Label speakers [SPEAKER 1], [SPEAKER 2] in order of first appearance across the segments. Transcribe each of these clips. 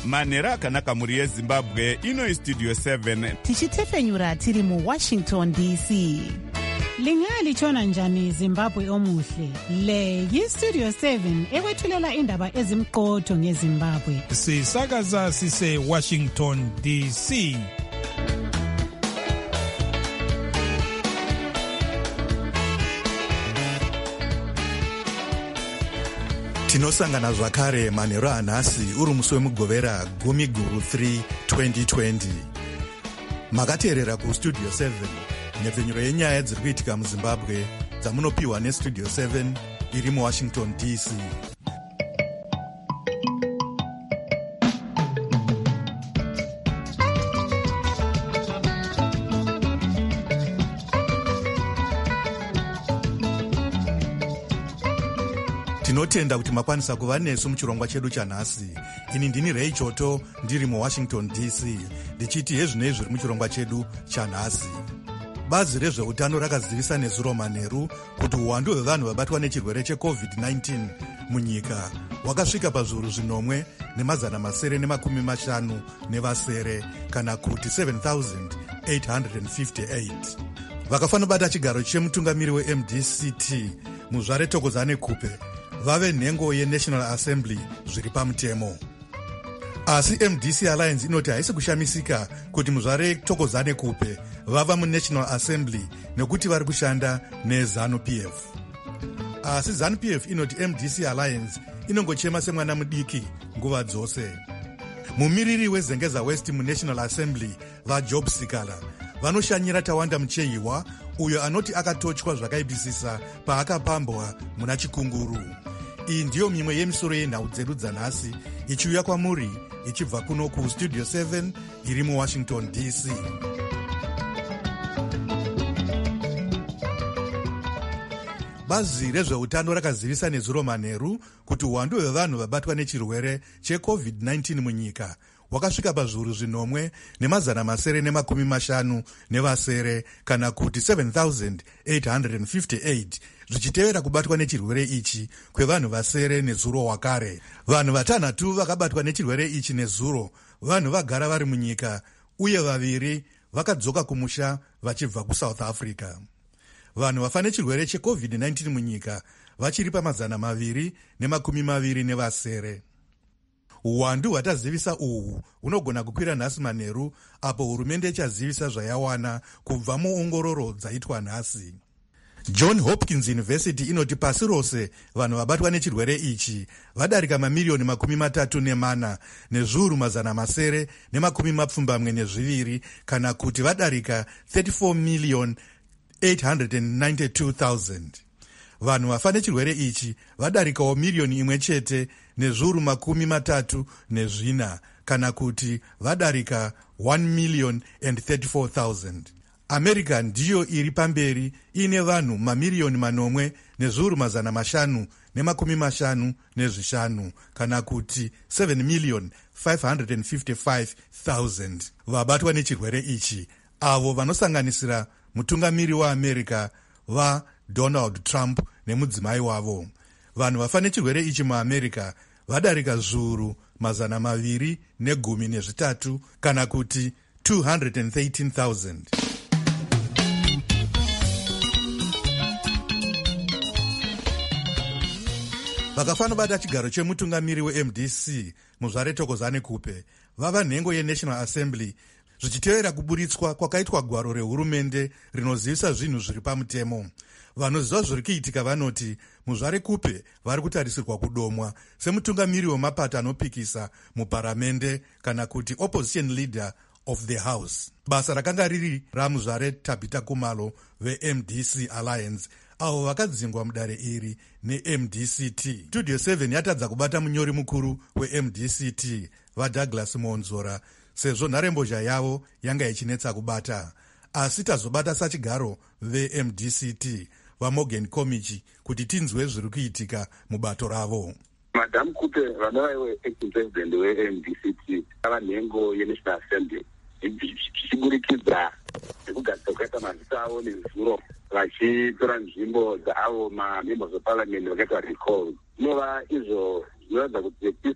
[SPEAKER 1] Manhero akanaka muri yeZimbabwe, ino iStudio 7.
[SPEAKER 2] Tichitefenyura tiri mu Washington DC.
[SPEAKER 3] Lingalitshona njani Zimbabwe omuhle? Le yiStudio 7 ekwethulela indaba ezimqotho ngeZimbabwe.
[SPEAKER 4] Sisakaza sise Washington DC.
[SPEAKER 5] Tinosangana zvakare manhero anhasi uri musi wemugovera 10/3 2020. Makateerera kuStudio 7, nyepfenyuro yenyaya dziri kuitika muZimbabwe dzamunopiwa neStudio 7 iri muWashington DC. Tinotenda kuti makwanisa kuva nesu muchirongwa chedu chanhasi. Ini ndini Ray Choto ndiri muWashington DC, ndichiti hezvinei zviri muchirongwa chedu chanhasi. Bazi rezveutano rakazivisa nezuro manheru kuti uwandu hwevanhu vabatwa nechirwere cheCovid-19 munyika wakasvika pazviuru 9,950 kana kuti 7,858. Vakafanobata chigaro chemutungamiri weMDCT muzvare Thokozani Kupe vave nhengo yeNational Assembly zviri pamutemo. Asi MDC Alliance inoti haisi kushamisika kuti muzvare Thokozani Kupe vava muNational Assembly nekuti vari kushanda neZANU-PF. Asi ZANU-PF inoti MDC Alliance inongochema semwana mudiki nguva dzose. Mumiriri weZengeza West muNational Assembly vaJob Sikala vanoshanyira Tawanda Muchehiwa uyo anoti akatochwa zvakaipisisa paakapambwa muna Chikunguru. Iyi ndiyo mimwe yemisoro yenhau dzedu dzanhasi ichiuya kwamuri ichibva kuno kuStudio 7 iri muWashington DC. Bazi rezveutano rakazivisa nezuro manheru kuti uwandu hwevanhu vabatwa nechirwere cheCovid-19 munyika wakasvika pazviuru 9,950 kana kuti 7,858 zvichitevera kubatwa nechirwere ichi kwevanhu vasere nezuro wakare. Vanhu vatanhatu vakabatwa nechirwere ichi nezuro vanhu vagara vari munyika uye vaviri vakadzoka kumusha vachibva kuSouth Africa. Vanhu vafa nechirwere cheCovid-19 munyika vachiri pa220 Uwandu hwatazivisa uhu hunogona kukwira nhasi manheru apo hurumende ichazivisa zvayawana kubva muongororo dzaitwa nhasi. John Hopkins University inoti pasi rose vanhu vabatwa nechirwere ichi vadarika mamiliyoni 34 nezviuru 972 kana kuti vadarika 34,892,000. Vanhu vafa nechirwere ichi vadarikawo miliyoni 1 nezviuru 34 kana kuti vadarika 1,034,000. America ndiyo iri pamberi ine vanhu mamiliyoni 8 nezviuru 555 kana kuti 7,555,000 vabatwa nechirwere ichi, avo vanosanganisira mutungamiri waAmerica vaDonald Trump nemudzimai wavo. Vanhu vafa nechirwere ichi muAmerica vadarika zviuru 213 kana kuti 213,000. Vakafanobata chigaro chemutungamiri weMDC muzvare Thokozani Kupe vava nhengo yeNational Assembly zvichitevera kuburitswa kwakaitwa gwaro rehurumende rinozivisa zvinhu zviri pamutemo. Vanoziva zviri kuitika vanoti muzvare Kupe vari kutarisirwa kudomwa semutungamiri wemapato anopikisa muparamende kana kuti opposition leader of the house. Basa rakanga riri ramuzvare Tabita Kumalo veMDC Alliance avo vakadzingwa mudare iri neMDCT. Studio 7 yatadza kubata munyori mukuru weMDCT vaDouglas Monzora sezvo nharembozha yavo yanga ichinetsa kubata. Asi tazobata sachigaro veMDCT vaMorgan Komichi kuti tinzwe zviri kuitika mubato ravo.
[SPEAKER 6] Madam Kupe vanova acting president weMDCT ava nhengo yeNational Assembly ichiburikidza nekugadzira kwakaita mazita avo nezuro vachitora nzvimbo dzaavo mamembers of parliament vakaita recall. Inova izvo zvinoratidza kuti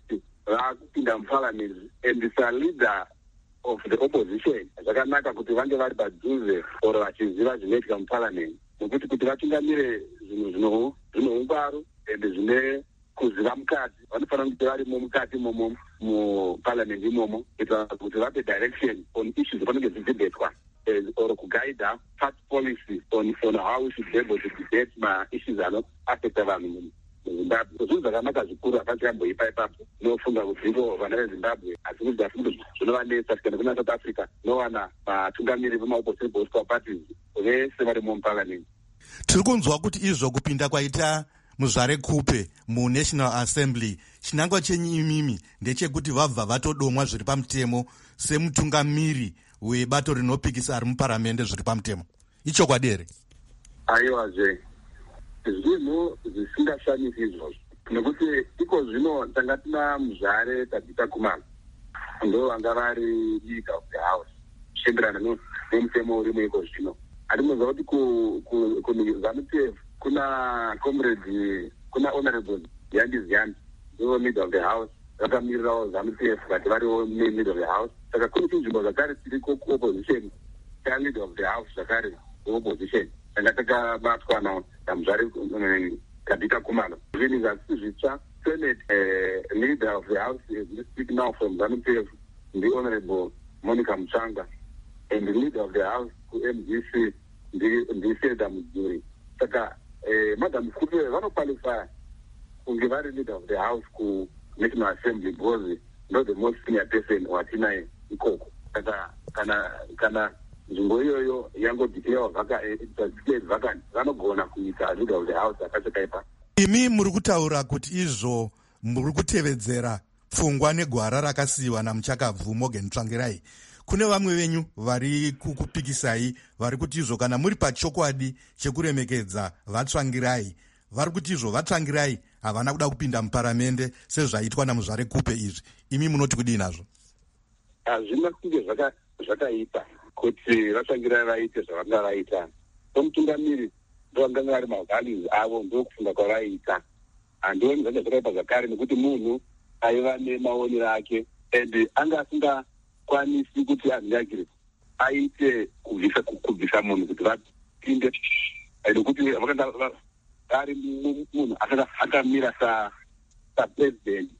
[SPEAKER 6] vakupinda muparliament and it's a leader of the opposition. Zvakanaka kuti vange vari padhuze or vachiziva zvinoitika muparliament, nokuti kuti vatungamire zvinhu zvine ungwaru and zvine kuziva mukati, vanofanira kuti varimo mukati imomo muparliament imomo kuitira kuti vape direction on issues dzavanenge dzichidebetwa or kuguida party policy on how we should be able to debate ma-issues anoaffecta vanhu muZimbabwe. Zvinhu zvakanaka zvikuru hapachamboipa ipapo. Nofunga kuti ivo vana veZimbabwe asi kuti zvinovanetsa tikana kuna South Africa nowana vatungamiri vemaopposition political parties vese varimo muparliament.
[SPEAKER 5] Tiri kunzwa kuti izvo kupinda kwaita Muzvare Kupe muNational Assembly chinangwa chenyu imimi ndechekuti vabva vatodomwa zviri pamutemo semutungamiri webato rinopikisa ari muparamende zviri pamutemo. Ichokwadi here?
[SPEAKER 6] Aiwazve, zvinhu zvisingashamisi izvozvo, nekuti iko zvino tanga tina Muzvare Tabitha Kumalo ndo vanga vari Leader of the House zvichienderana nemutemo urimo iko zvino. Handinoziva kuti kuZANU-PF kuna comrade, kuna honorable Yandis Yandi ndivo Leader of the House, vakamirirawo ZANU-PF kuti variwo Leader of the House. Saka kune chinzvimbo zvakare tiriko kuopposition Leader of the House zvakare kuopposition tanga takabatwa naMuzvare Tabitha Kumalo. Zvinhu zvasi zvitsva, Senate Leader of the House is speaking now from ZANU-PF, the Honorable Monica Mutsvangwa, and the Leader of the House MDC Seda Muduri. Saka Madam Kupe vanoqualify kunge vari Leader of the House ku National Assembly because not the most senior person watinaye ikoko. Saka kana nzvimbo iyoyo yangodeclare vacant vanogona kuita Leader of the House akachekaipa.
[SPEAKER 5] Imi muri kutaura kuti izvo muri kutevedzera pfungwa negwara rakasiyiwa naMuchakabvu Morgan Tsvangirai. Kune vamwe venyu vari kukupikisai vari kuti izvo kana muri pachokwadi chekuremekedza vaTsvangirai, vari kuti izvo vaTsvangirai havana kuda kupinda muparamende sezvaitwa naMuzvare Kupe izvi. Imi munoti kudii nazvo?
[SPEAKER 6] Hazvina kunge zvakaita kuti vaTsvangirai vaite zvavanga vaita. Somutungamiri ndovanga vari mavalues avo, ndokufunga kwavaiita. Handioni zvanga zvakaipa zvakare nekuti munhu aiva nemaonero ake and anga asingakwanisi kuti azviyagire aite kubvisa munhu kuti vapinde, nekuti vakanga vari munhu akamira sapresident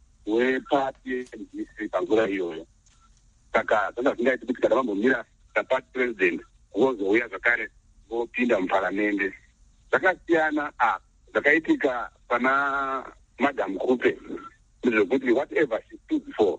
[SPEAKER 6] weparty MDC panguva iyoyo. Saka zvanga zvingaiti kuti kana vambomira saparty president vozouya zvakare vopinda muparamende. Zvakasiyana zvakaitika pana Madam Kupe ndezvekuti whatever she stood for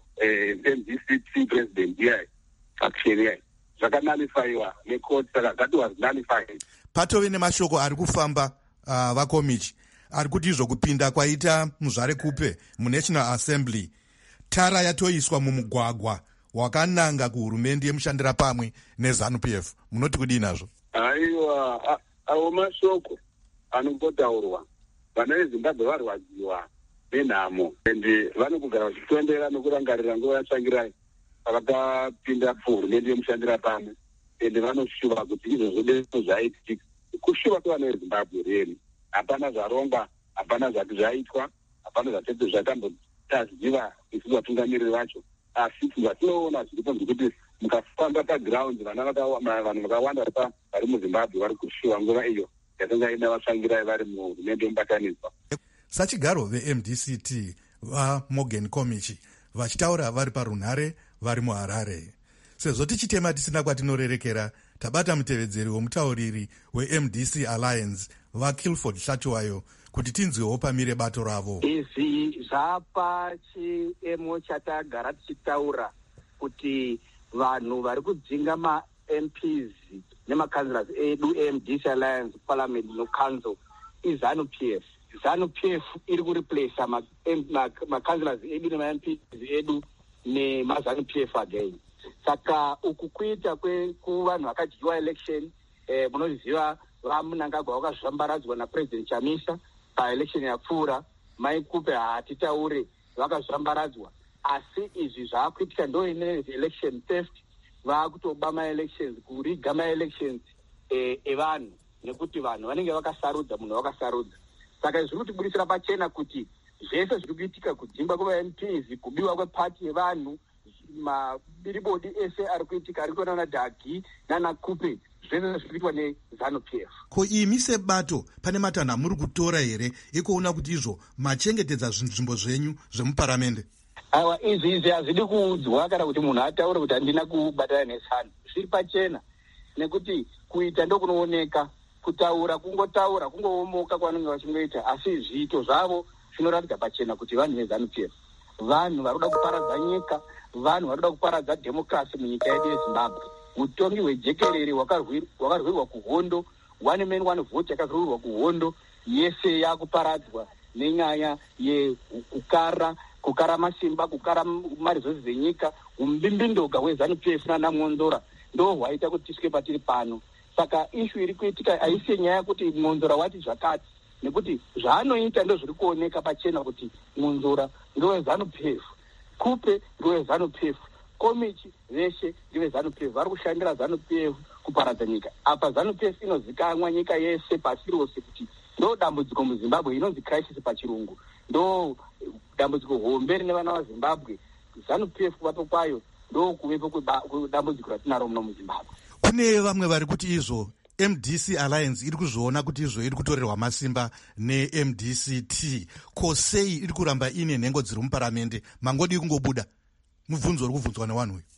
[SPEAKER 6] MDC president iyai faction iyai zvakanalifiwa necourt, saka that was nullified.
[SPEAKER 5] Patove nemashoko ari kufamba vakomichi ari kuti izvo kupinda kwaita Muzvare Kupe muNational Assembly tara yatoiswa mumugwagwa wakananga kuhurumende yemushandira pamwe neZANU-PF. Munoti kudii nazvo?
[SPEAKER 6] Aiwa, awo mashoko anombotaurwa. Vana veZimbabwe varwadziwa nenhamo ende vanogara vachitondera nokurangarira nguva yaTsvangirai vakapinda kuhurumende yemushandira pamwe ende vanoshuva kuti izvozvo zvaitika. Kushuva kwevana veZimbabwe reni, hapana zvarongwa, hapana zvati zvaitwa, hapana zvatete zvatambotaziva isusu vatungamiriri vacho. Asi zvatinoona zviripo ndekuti mukafamba paground vanhu vakawanda vari muZimbabwe vari kushuva nguva iyo yakanga ina vaTsvangirai vari muhurumende yemubatanidzwa.
[SPEAKER 5] Sachigaro veMDCT vaMorgan Komichi vachitaura vari parunhare vari muHarare. Sezvo tichitema tisina kwatinorerekera, tabata mutevedzeri womutauriri weMDC Alliance vaKilford Shatuwayo kuti tinzwewo pamire bato ravo.
[SPEAKER 7] Izvi zvapa chiemo chatagara tichitaura kuti vanhu vari kudzinga maMPs nemakanzlers edu eMDC Alliance Parliament noCouncil iZANU-PF. ZANU-PF iri kureplace makanzlers edu nemaMPs edu nemaZANU-PF again. Saka uku kuita kuvanhu vakadyiwa election, munoziva vaMunangagwa vakazvambaradzwa naPresident Chamisa paelection yapfuura. Mai Kupe hatitaure vakazvambaradzwa, asi izvi zvaakuitika ndo ine election theft, vaakutoba ma-elections, kuriga ma-elections evanhu, nekuti vanhu vanenge vakasarudza munhu vakasarudza. Saka zviri kutibudisira pachena kuti zvese zviri kuitika, kudzimba kweva-MPs, kubiwa kwepati yevanhu, mabiribodi ese ari kuitika, ari kuona naDhagi nanaKupe, zvese zviri kuitwa neZANU-PF.
[SPEAKER 5] Ko imi sebato pane matanho amuri kutora here ekuona kuti izvo machengetedza nzvimbo zvenyu zvemuparamende?
[SPEAKER 7] Aiwa, izvi hazvidi kuudzwa kana kuti munhu ataure kuti handina kubatana neSANU. Zviri pachena, nekuti kuita ndokunooneka, kutaura kungotaura, kungoomoka kwavanenge vachingoita, asi zviito zvavo zvinoratidza pachena kuti vanhu veZANU-PF, vanhu vari kuda kuparadza nyika, vanhu vari kuda kuparadza dhemokirasi munyika yedu yeZimbabwe. Utongi hwejekerere hwakarwirwa kuhondo, one man one vote yakarwirwa kuhondo, yese yakuparadzwa nenyaya yekukara masimba, kukara marizosi enyika. Umbimbindoga hweZANU-PF naNaMonzora ndo hwaita kuti tisvike patiri pano. Saka ishu iri kuitika haisi nyaya yekuti Monzora wati zvakati, nekuti zvaanoita ndo zviri kuoneka pachena kuti Monzora ndoweZANU-PF, Kupe ndoweZANU-PF, Komichi veshe ndeveZANU-PF, vari kushandira ZANU-PF kuparadza nyika. Apa ZANU-PF inozikanwa nyika yese pasi rose kuti ndo dambudziko muZimbabwe, inonzi crisis pachirungu, ndo dambudziko hombe rine vana vaZimbabwe. ZANU-PF kuvapo kwayo ndo kuvepo kudambudziko ratinaro muno muZimbabwe.
[SPEAKER 5] Kune vamwe vari kuti izvo MDC Alliance iri kuzviona kuti izvo iri kutorerwa masimba neMDCT. Ko sei iri kuramba ine nhengo dziri muparamende? Mangodi kungobuda mubvunzo uri kubvunzwa nevanhu uyu.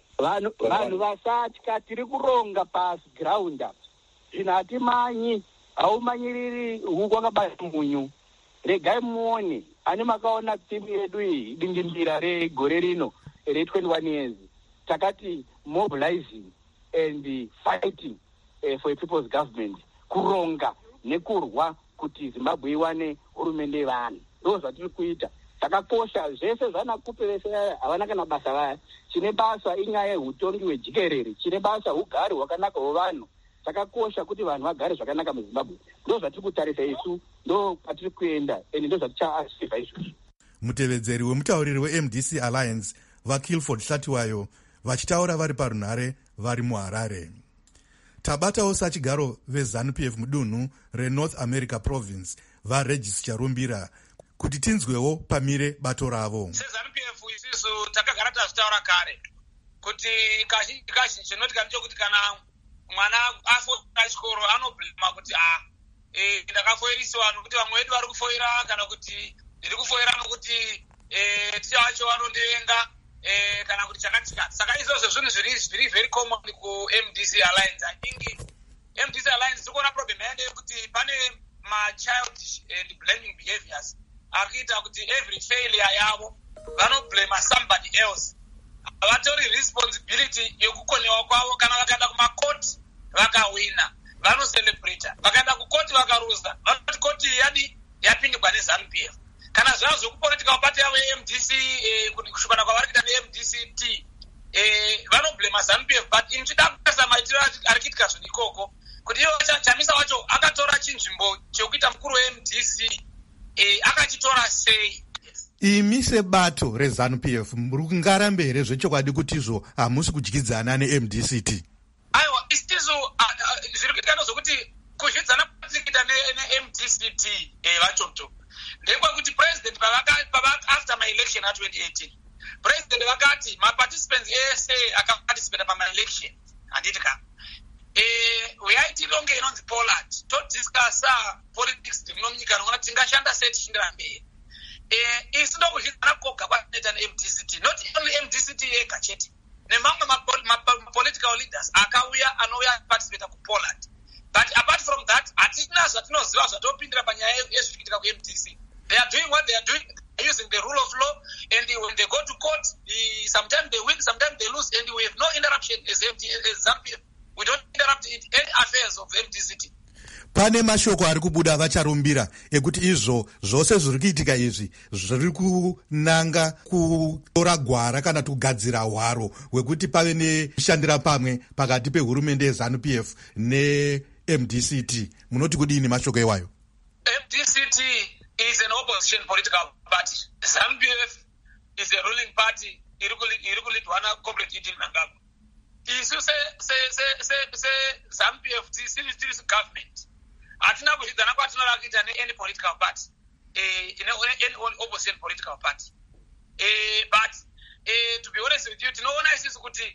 [SPEAKER 7] Vanhu vasatya, tiri kuronga pasi ground up. Zvino hatimanyi, haumanyiriri huku wakabata munyu. Regai muone, ani makaona timu yedu iyi dingimbira regore rino re21 years. Takati mobilizing and fighting for a people's government, kuronga nekurwa kuti Zimbabwe iwane hurumende yevanhu. Ndo zvatiri kuita. Takakosha zvese zvanaKupe vese havana kana basa vaya. Chine basa inyaya yehutongi hwejikerere, chine basa ugari hwakanaka hwevanhu. Takakosha kuti vanhu vagare zvakanaka muZimbabwe. Ndo zvatiri kutarisa isu, ndo patiri kuenda, ende ndo zvatichaasiva izvozvo.
[SPEAKER 5] Mutevedzeri wemutauriri weMDC Alliance vaKilford Hlatiwayo vachitaura vari parunhare vari muHarare. Tabatawo sachigaro veZANU-PF mudunhu reNorth America Province vaRegis Charumbira kuti tinzwewo pamire bato ravo.
[SPEAKER 8] SeZANU-PF isisu takagara tazvitaura kare kuti kazhinji chinoti kuti kana mwana afoira chikoro anoblema kuti ndakafoirisiwa nokuti vamwe vedu vari kufoira, kana kuti ndiri kufoira nokuti ticha vacho vanondivenga, kana kuti chakatikati. Saka izvozvo zvinhu zviri very common kuMDC Alliance. I think MDC Alliance tikuona problem yaende kuti pane ma-childish and blaming behaviors akuita kuti every failure yavo vanoblema somebody else. Havatori responsibility yekukonewa kwavo. Kana vakaenda kumakoti vakawina vanoselebrata, vakaenda kukoti vakaruza vanoti koti yadi yapindikwa neZANU-PF. Kana zvavo zvekupolitika mabati yavo eMDC, kushukana kwavari kuita neMDCT, vanoblema ZANU-PF. But inchida kutarisa maitiro ari kuitika zvinhu ikoko, kuti ivo chamisa wacho akatora chinzvimbo chekuita mukuru weMDC, akachitora sei?
[SPEAKER 5] Imi sebato reZANU-PF muri kungarambe here zvechokwadi kuti izvo hamusi kudyidzana neMDCT?
[SPEAKER 8] Aiwa, isisu zviri kuitika ndozvokuti kuzvidzana kwatirikuita neMDCT vachoto ndekwakuti president after my election a2018 president vakati maparticipants ese akaparticipata pamaelection handitika uyai tironge inonzi Poland todiscussa politics munyika nokuona tingashanda sei tichiendera mberi. Isi ndokuzvidzana koga kwatinoita neMDCT, not only MDCT yega chete, nemamwe political leaders anouya participate kuPoland. But apart from that, hatina zvatinoziva zvatopindira panyaya yezvikuitika kuMDC. They are doing what they are doing, using the rule of law, and when they go to court, sometimes they win, sometimes they lose, and we have no interruption as ZANU-PF. We don't interrupt any affairs of the MDCT.
[SPEAKER 5] Pane mashoko ari kubuda vacharumbira ekuti izvo zvose zviri kuitika izvi zviri kunanga kutora gwara kana kugadzira hwaro hwekuti pave neshandira pamwe pakati pehurumende yeZANU-PF neMDCT. Munoti kudini mashoko iwayo?
[SPEAKER 8] MDCT is an opposition political party. ZANU-PF is a ruling party. Iri kulidwana comrade Edin Mnangagwa. Isu ZANU-PF tiri government. Hatina kuzvidzana kwatinoda kuita neany political party. in opposition political party. But to be honest with you, tinoona isisi kuti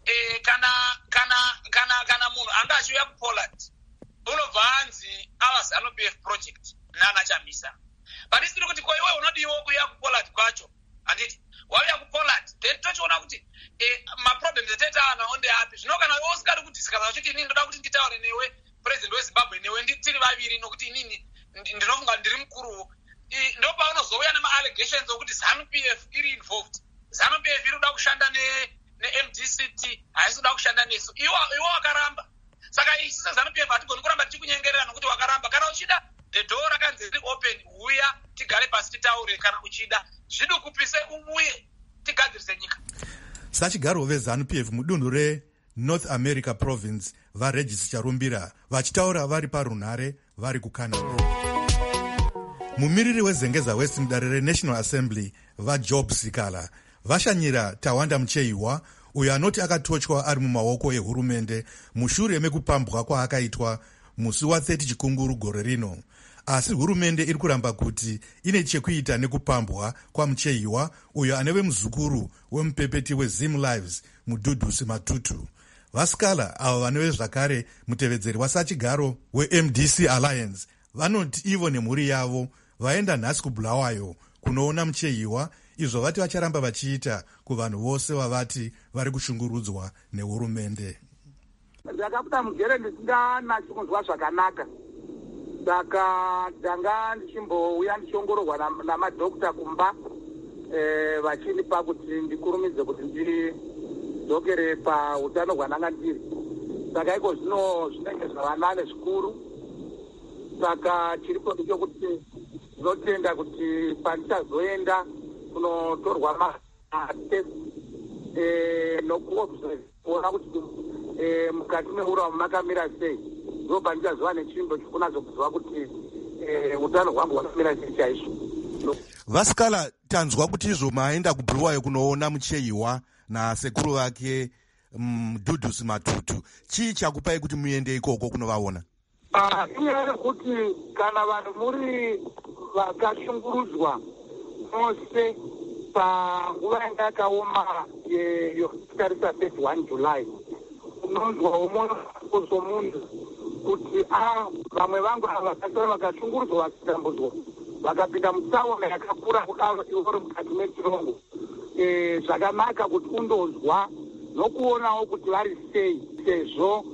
[SPEAKER 8] kana munhu anga achiuya kuPoland unobva anzi ZANU-PF project nana Chamisa. But isiri kuti ko iwe unodiwo kuuya kuPoland kwacho anditi wauya kuPoland then tochiona kuti maproblems etetaana onde api zvino kana iwe usikadi kudiscussa uchiti inini ndoda kuti nditaure newe president weZimbabwe newe tiri vaviri nokuti inini ndinofunga ndiri mukuruwo ndopaunozoya nema-allegations okuti ZANU-PF iri involved. ZANU-PF iri kuda kushanda ne-MDCT haisi kuda kushanda nesu. Iwo wakaramba. Saka isi ZANU-PF hatigoni kuramba tichikunyengerera nokuti wakaramba. Kana uchida the door rakanzi riri open, uya tigare pasi titaure. Kana uchida zvidukupise ubuye tigadzirise nyika.
[SPEAKER 5] Sachigaro veZANU-PF mudunhu reNorth America province vaRegis Charumbira vachitaura vari parunhare vari kuCanada. Mumiriri weZengeza West mudare reNational Assembly vaJob Sikala vashanyira Tawanda Mucheiwa uyo anoti akatochwa ari mumaoko ehurumende mushure mekupambwa kwaakaitwa musi wa30 Chikunguru gore rino. Asi hurumende iri kuramba kuti ine chekuita nekupambwa kwaMucheiwa uyo aneve muzukuru wemupepeti weZim Lives Mudhudhusi Matutu. Vasikala ava vanove zvakare mutevedzeri wasachigaro weMDC Alliance vanoti ivo nemhuri yavo vaenda nhasi kuBulawayo kunoona Mucheiwa, izvo vati vacharamba vachiita kuvanhu vose vavati vari kushungurudzwa nehurumende.
[SPEAKER 7] Ndakabuda mugere ndisinganatsi kunzwa zvakanaka, saka ndanga ndichimbouya ndichiongororwa namadhokita kumba vachindipa kuti ndikurumidze kuti ndidzokere pautano hwandanga ndiri. Saka iko zvino zvinenge zvavanane zvikuru. Saka chiripo ndechekuti ndinotenda kuti pandichazoenda kunotorwa matest nokuona kuti mukati meuramu makamira sei, ndo pandichazova nechimbo chikunazokuziva kuti utano hwangu hwakamira sei chaizvo.
[SPEAKER 5] Vasikala, tanzwa kuti izvo maenda kuBulawayo kunoona Mucheiwa nasekuru vake Mudhudhusi Matutu. Chii chakupai kuti muende ikoko kunovaona?
[SPEAKER 7] Inyaya kuti kana vanhu muri vakashungurudzwa mose panguva yanga yakaoma yokutarisa 31 July, unonzwa umwoyo somunhu kuti vamwe vangu ava vakasara vakashungurudzwa vakitambudzwa vakapinda mutsaona yakakura kudaro ivo vari mukati mechirongo. Zvakanaka kuti undonzwa nokuonawo kuti vari sei, sezvo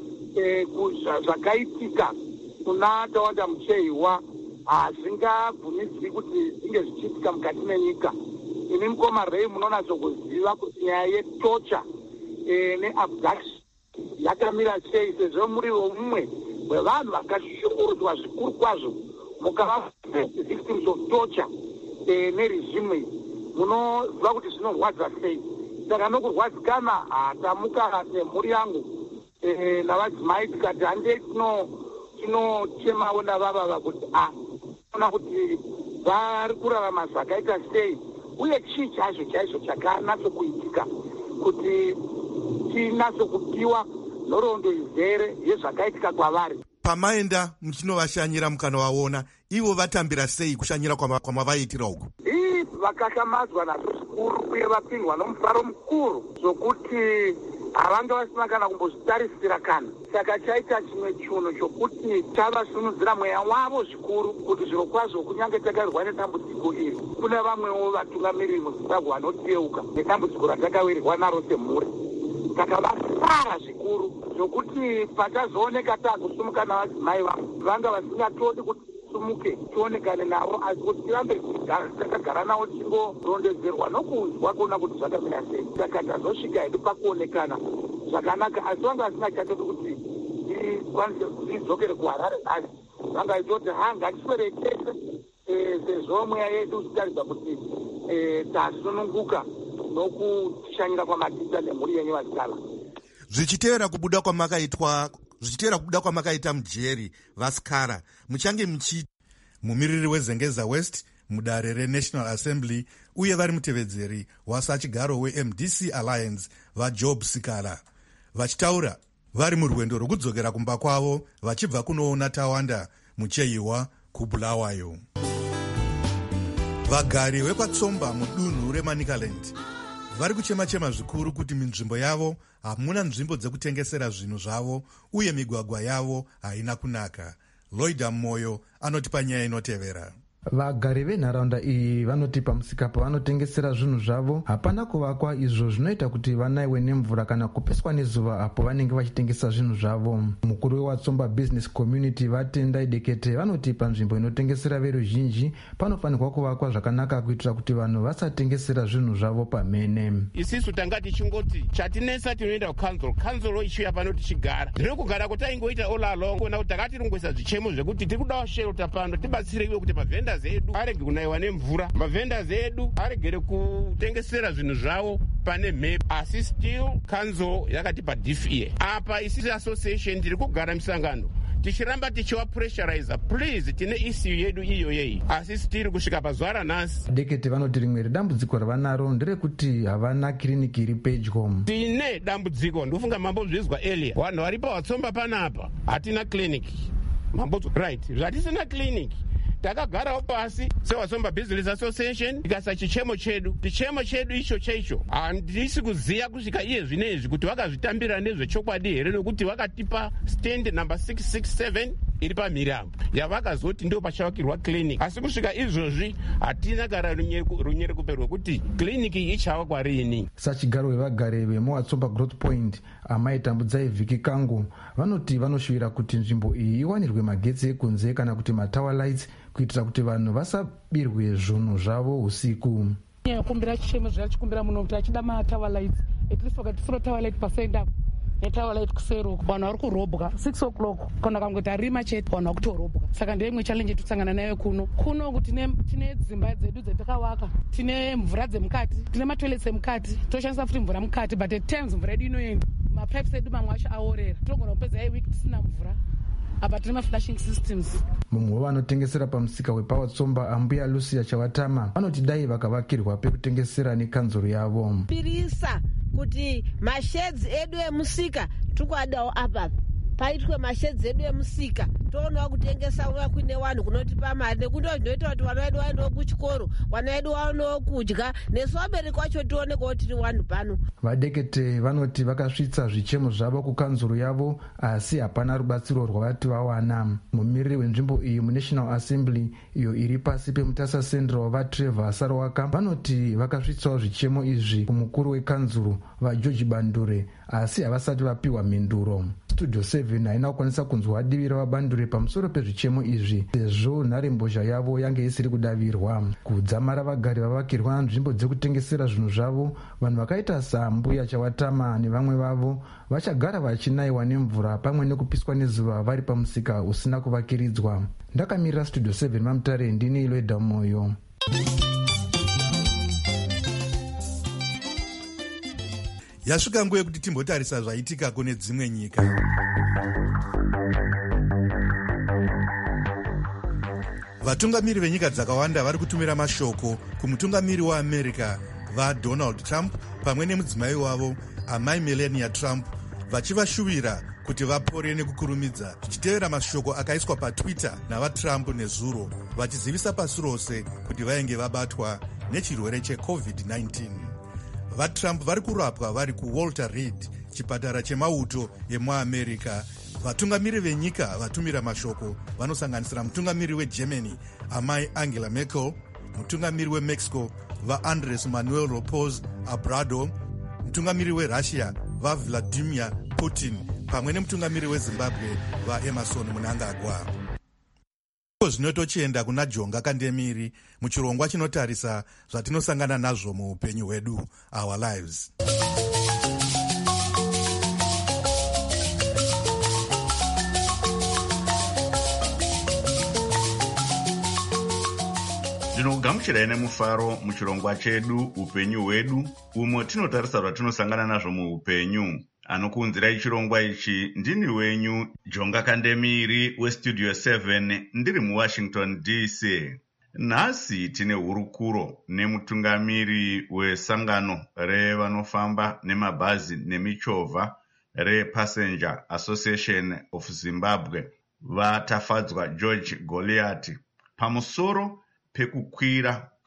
[SPEAKER 7] zvakaitika kuna Tawanda Mucheiwa hazvingabvumidzwi kuti zvinge zvichiitika mukati menyika. Ini mukoma rei munonatsokuziva kuti nyaya yetocha neabduction yakamira sei, sezvo muri vomumwe wevanhu vakashungurudzwa zvikuru kwazvo mukava victims of torture neregime. Munoziva kuti zvinorwadza sei. Saka nokurwadzikana tamuka nemhuri yangu navadzimai tikati handei tinochemawo navavava kuti ona kuti vari kurarama zvakaita sei, uye chii chaizvo chaizvo chakanatsokuitika kuti tinatsokupiwa nhoroondo izere yezvakaitika kwavari.
[SPEAKER 5] Pamaenda muchinovashanyira mukanovaona, ivo vatambira sei kushanyira kwamavaitira uku?
[SPEAKER 7] Vakashambadzwa nazvo zvikuru uye vapindwa nomufaro mukuru zvokuti havanga vasina kana kumbozvitarisira kana. Saka chaita chimwe chinhu chokuti chavasunudzira mweya wavo zvikuru kuti zviro kwazvo kunyange takavirwa nedambudziko iri kune vamwewo vatungamiriri muZimbabwe vanotiyeuka nedambudziko ratakawirirwa naro semhuri. Saka vasara zvikuru zvokuti pachazooneka takusumuka navadzimai vangu vanga vasingatodi kuti sumuke tionekane navo, asi kuti tirambe takagara navo tingorondedzerwa nokunzwa kuona kuti zvakamira sei. Saka tazosvika hedu pakuonekana zvakanaka, asi vanga vasingachatodi kuti tikwanise tidzokere kuHarare nhasi. Vanga vaitoti ngatisweretese sezvo mweya yedu tichitarisa kuti tasununguka nokutishanyira kwamatita nemhuri yenyu Vasikala.
[SPEAKER 5] Zvichitevera kubuda kwamakaita mujeri Vasikara, muchange mumiriri weZengeza West mudare reNational Assembly uye vari mutevedzeri wasachigaro weMDC Alliance vaJob Sikala vachitaura vari murwendo rwokudzokera kumba kwavo vachibva kunoona Tawanda Mucheiwa kuBulawayo. Vagari vekwatsomba mudunhu reManicaland vari kuchema-chema zvikuru kuti minzvimbo yavo hamuna nzvimbo dzekutengesera zvinhu zvavo uye migwagwa yavo haina kunaka. Loida Moyo anotipa nyaya inotevera.
[SPEAKER 9] Vagari venharaunda iyi vanoti pamusika pavanotengesera zvinhu zvavo hapana kuvakwa, izvo zvinoita kuti vanaiwe nemvura kana kupeswa nezuva apo vanenge vachitengesa zvinhu zvavo. Mukuru weWatsomba Business Community Vatendai Dekete vanoti panzvimbo inotengesera veruzhinji panofanirwa kuvakwa zvakanaka kuitira kuti vanhu vasatengesera zvinhu zvavo pamene.
[SPEAKER 10] Isisu tanga tichingoti chatinesa tinoenda kukanzuro ichiuya pano tichigara. Zviri kugara kuti aingoita all along kuona kuti takatirongesa zvichemo zvekuti tiri kudawo shelter pano tibatsireiwe kuti mavhenda edu arege kunaiwa nemvura, mavhendas edu aregere kutengesera zvinhu zvavo pane map. Asi still council yakatipa DFA apa isisi association tiri kugara misangano tichiramba tichiwa pressurize, please tine issue yedu iyo yei, asi still kusvika pazuva ranhasi.
[SPEAKER 9] Dekete vanoti rimwe redambudziko ravanaro nderekuti havana kiriniki iri pedyo.
[SPEAKER 10] Tine dambudziko ndofunga mambo zvizwa earlier, vanhu vari paWatsomba panapa hatina clinic. Mambo right, zvatisina clinic takagarawo pasi seWatsomba Business Association tikasa chichemo chedu icho chaicho handisi kuziva kusvika iye zvinezvi kuti vakazvitambira nezvechokwadi here, nekuti vakatipa stand number 667 iri pamhiri yavakazoti ndio pachavakirwa clinic, asi kusvika izvozvi hatina gara runyerekupe rwekuti kliniki ichavakwa rini.
[SPEAKER 9] Sachigaro wevagari vemuWatsomba Growth Point Amai Tambudzai Vhiki Kangu vanoti vanoshuvira kuti nzvimbo iyi iwanirwe magetsi ekunze kana kuti matower lights kuitira kuti vanhu vasabirwe zvinhu zvavo usiku.
[SPEAKER 11] Kumbira chichemo zvachikumbira muno kuti achida matower lights at least wakati furo tower light pasend up netower light kusero vanhu vari kurobwa 6 o'clock kana kangoti arima chete vanhu vakutorobwa. Saka ndiyo imwe challenge tusangana nayo kuno kuti tine dzimba dzedu dzetakavaka, tine mvura dzemukati, tine matoilets emukati, toshandisa futi mvura mukati, but at times mvura yedu inoenda mapipes edu mamwe acho aorera, togona kupedza wiki tisina mvura. Apa tine flashing systems.
[SPEAKER 9] Mumwe wavanotengesera pamusika wepaWatsomba Ambuya Lucia Chawatama vanoti dai vakavakirwa pekutengesera nekanzuro yavo.
[SPEAKER 12] Pirisa kuti masheds edu emusika tukwadawo apa paitwe masheds edu emusika toonawo kutengesa uya kuine vanhu kunotipa mari, nekuti zvinoita kuti vana vedu vaendewo kuchikoro, vana vedu vaonewo kudya, nesu vabereki vacho tionekawo tiri vanhu pano.
[SPEAKER 9] Vadekete vanoti vakasvitsa zvichemo zvavo kukanzuro yavo asi hapana rubatsiro rwavati vawana. Mumiriri wenzvimbo iyi muNational Assembly iyo iri pasi peMutasa Central vaTrevor Sarowaka vanoti vakasvitsawo zvichemo izvi kumukuru wekanzuro vaGeorge Bandure asi havasati vapiwa mhinduro. Studio 7 haina kukwanisa kunzwa divi ravabandure pamusoro pezvichemo izvi sezvo nharembozha yavo yange isiri kudavirwa. Kudzamara vagari vavakirwa nzvimbo dzekutengesera zvinhu zvavo, vanhu vakaita saMbuya Chawatama nevamwe vavo vachagara vachinaiwa nemvura pamwe nekupiswa nezuva vari pamusika usina kuvakiridzwa. Ndakamirira Studio 7 maMutare, ndini Loida Moyo.
[SPEAKER 5] Yasvika nguva yekuti timbotarisa zvaitika kune dzimwe nyika. Vatungamiri venyika dzakawanda vari kutumira mashoko kumutungamiri waAmerica vaDonald Trump pamwe nemudzimai wavo Amai Melania Trump vachivashuvira kuti vapore nekukurumidza, zvichitevera mashoko akaiswa paTwitter navaTrump nezuro vachizivisa pasi rose kuti vainge vabatwa nechirwere cheCovid-19. VaTrump vari kurapwa vari kuWalter Reed, chipatara chemauto emuAmerica. Vatungamiri venyika vatumira mashoko vanosanganisira mutungamiri weGermany Amai Angela Merkel, mutungamiri weMexico vaAndres Manuel Lopez Obrador, mutungamiri weRussia vaVladimir Putin pamwe nemutungamiri weZimbabwe vaEmerson Mnangagwa. Zvinotochienda kuna Jonga Kandemiri muchirongwa chinotarisa zvatinosangana nazvo muupenyu hwedu, our lives.
[SPEAKER 13] Ndinogamuchirai nemufaro muchirongwa chedu upenyu hwedu, umo tinotarisa zvatinosangana nazvo muupenyu. Anokuunzirai chirongwa ichi ndini wenyu Jonga Kandemiri weStudio 7 ndiri muWashington DC. Nhasi tine hurukuro nemutungamiri wesangano revanofamba nemabhazi nemichovha rePassenger Association of Zimbabwe vatafadzwa George Goliath pamusoro pekukwira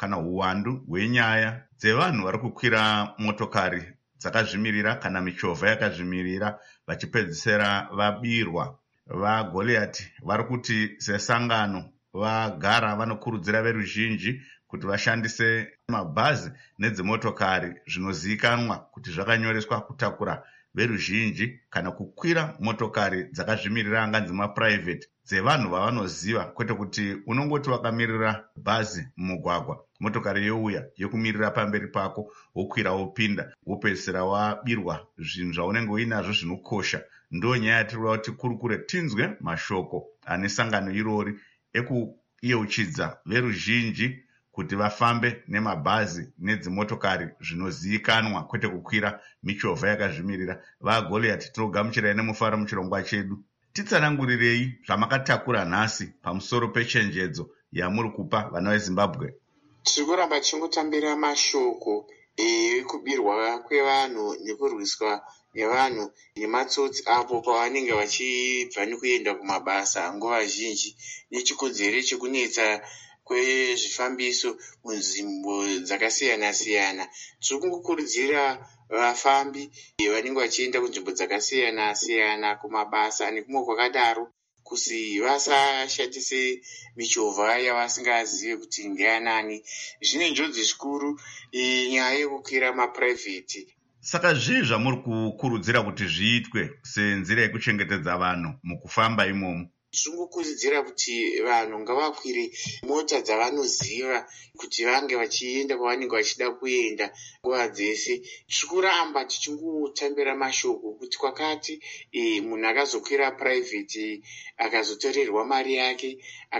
[SPEAKER 13] kana uwandu hwenyaya dzevanhu vari kukwira motokari dzakazvimirira kana michovha yakazvimirira vachipedzisira vabirwa. VaGoliath vari kuti sesangano vagara vanokurudzira veruzhinji kuti vashandise mabhazi nedzimotokari zvinozivikanwa kuti zvakanyoreswa kutakura veruzhinji kana kukwira motokari dzakazvimirira anganzi mapuraivheti dzevanhu vavanoziva, kwete kuti unongoti wakamirira bhazi mumugwagwa, motokari youya yokumirira pamberi pako, wokwira wopinda, wopedzisira wabirwa zvinhu zvaunenge uinazvo zvinokosha. Ndo nyaya yatiri kuti kurukure tinzwe mashoko ane sangano irori ekuyeuchidza veruzhinji kuti vafambe nemabhazi nedzimotokari zvinozivikanwa, kwete kukwira michovha yakazvimirira. VaGoliath tinogamuchirai nemufaro muchirongwa chedu. Titsanangurirei zvamakataura nhasi pamusoro pechenjedzo yamuri kupa vana veZimbabwe.
[SPEAKER 14] Tiri kuramba tichingotambira mashoko ekubirwa kwevanhu nekurwiswa nevanhu nematsotsi apo pavanenge vachibva nekuenda kumabasa nguva zhinji nechikodzero chekunetsa kwezvifambiso munzvimbo dzakasiyana-siyana. Tiri kungokurudzira vafambi vanenge vachienda kunzvimbo dzakasiyana-siyana kumabasa nekumwe kwakadaro kuti vasashandise michovha yavasingazive kuti ndeyanani. Zvine njodzi zvikuru nyaya yekukwira mapuraivheti.
[SPEAKER 13] Saka zvii zvamuri kukurudzira kuti zviitwe senzira yekuchengetedza vanhu mukufamba imomo?
[SPEAKER 14] Tingokurudzira kuti vanhu ngavakwire mota dzavanoziva kuti vange vachienda kwavanenge vachida kuenda nguva dzese. Tiri kuramba tichingotambira mashoko kuti kwakati munhu akazokwira puraivheti akazotorerwa mari yake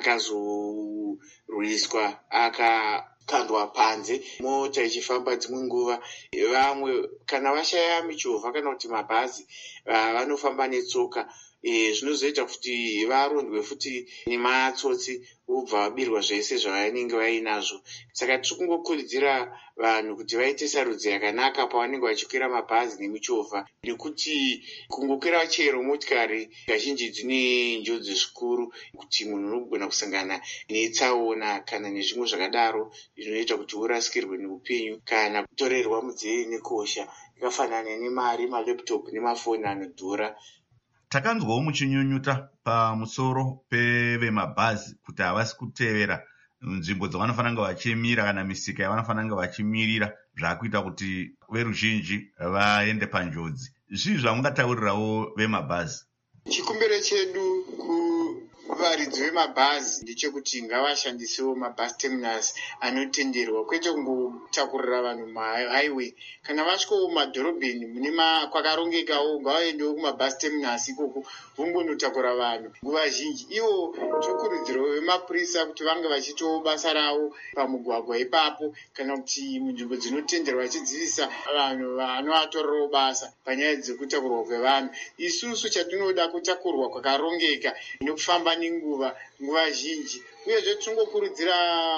[SPEAKER 14] akazorwiswa akakandwa panze, mota ichifamba dzimwe nguva. Vamwe kana vashaya michovha kana kuti mabhazi vanofamba netsoka. Zvinozoita kuti varondwe futi nematsotsi vobva vabirwa zvese zvavanenge vainazvo. Saka tiri kungokurudzira vanhu kuti vaite sarudzo yakanaka pavanenge vachikwira mabhazi nemichovha, nekuti kungokwira chero motikari kazhinji dzine njodzi zvikuru, kuti munhu unogona kusangana netsaona kana nezvimwe zvakadaro zvinoita kuti urasikirwe neupenyu kana kutorerwa mudzeye nekosha yakafanana nemari, maleptopu nemafoni anodhura.
[SPEAKER 13] Takanzwawo muchinyunyuta pamusoro pevemabhazi kuti havasi kutevera nzvimbo dzavanofanira kunge vachimira kana misika yavanofanira kunge vachimirira, zvakuita kuti veruzhinji vaende panjodzi. Zvii zvamungataurirawo vemabhazi?
[SPEAKER 14] Chikumbiro chedu kuvaridzi vemabhazi ndechekuti ngavashandisewo mabhazi terminals anotenderwa, kwete kungotakurira vanhu mahighway. Kana vasvikawo mumadhorobheni mune kwakarongekawo, ngavaendewo kumabhazi terminals ikoko vongonotakura vanhu nguva zhinji. Ivo tikurudziro vemapurisa kuti vange vachitawo basa ravo pamugwagwa ipapo, kana kuti munzvimbo dzinotenderwa vachidzivisa vanhu vanovatorerawo basa panyaya dzekutakurwa kwevanhu. Isusu chatinoda kutakurwa kwakarongeka nekufamba nenguva zhinji. Uyezve tingokurudzira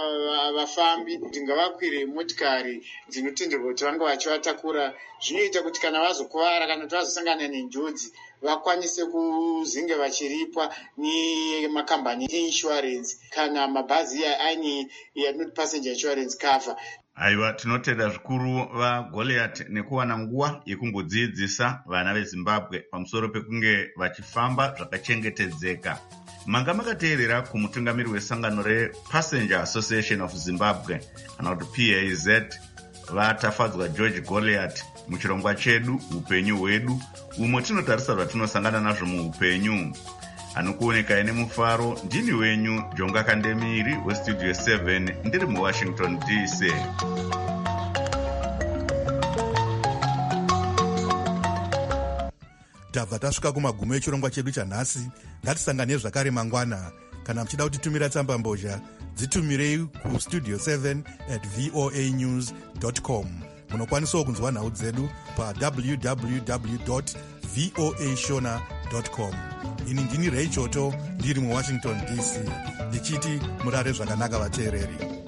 [SPEAKER 14] vafambi kuti ngavakwire motikari dzinotenderwa kuti vange vachivatakura. Zvinoita kuti kana vazokuvara kana kuti vazosangana nenjodzi vakwanise kuzenge vachiripwa nemakambani einsurance kana mabhazi aine yanoti passenger insurance cover.
[SPEAKER 13] Aiwa, tinotenda zvikuru vaGoliath nekuwana nguva yekumbodzidzisa vana veZimbabwe pamusoro pekunge vachifamba zvakachengetedzeka. Manga makateerera kumutungamiri wesangano rePassenger Association of Zimbabwe kana kuti PAZ, vatafadzwa George Goliath muchirongwa chedu upenyu hwedu, umwe tinotarisa zvatinosangana nazvo muupenyu. Anokuonekai nemufaro ndini wenyu Jonga Kandemiri weStudio 7 ndiri muWashington DC.
[SPEAKER 5] Tabva tasvika kumagumo echirongwa chedu chanhasi. Ngatisangane zvakare mangwana. Kana muchida kutitumira tsamba mbozha, dzitumirei kustudio 7@voanews.com. Munokwanisawo kunzwa nhau dzedu pa www.voashona.com. Ini ndini Ray Choto ndiri muWashington DC ndichiti murare zvakanaka vateereri.